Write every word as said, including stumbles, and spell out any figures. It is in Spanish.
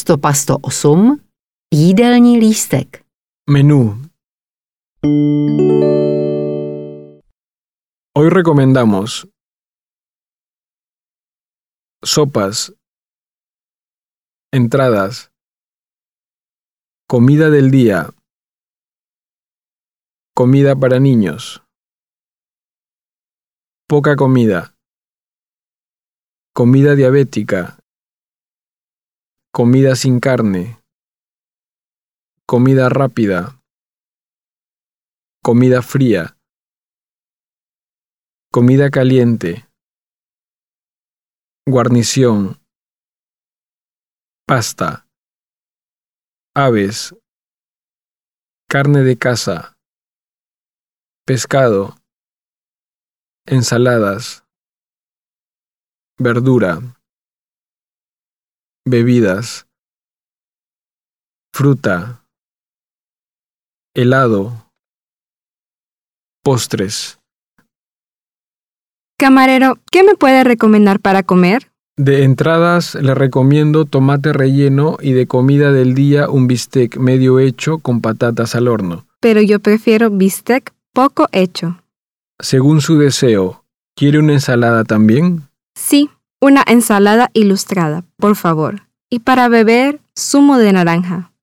sto pas sto osm. Jídelní lístek. Menú. Hoy recomendamos sopas, entradas, comida del día, comida para niños, poca comida, comida diabética, comida sin carne, comida rápida, comida fría, comida caliente, guarnición, pasta, aves, carne de caza, pescado, ensaladas, verdura, bebidas, fruta, helado, postres. Camarero, ¿qué me puede recomendar para comer? De entradas le recomiendo tomate relleno y de comida del día un bistec medio hecho con patatas al horno. Pero yo prefiero bistec poco hecho. Según su deseo, ¿quiere una ensalada también? Sí, una ensalada ilustrada, por favor. Y para beber, zumo de naranja.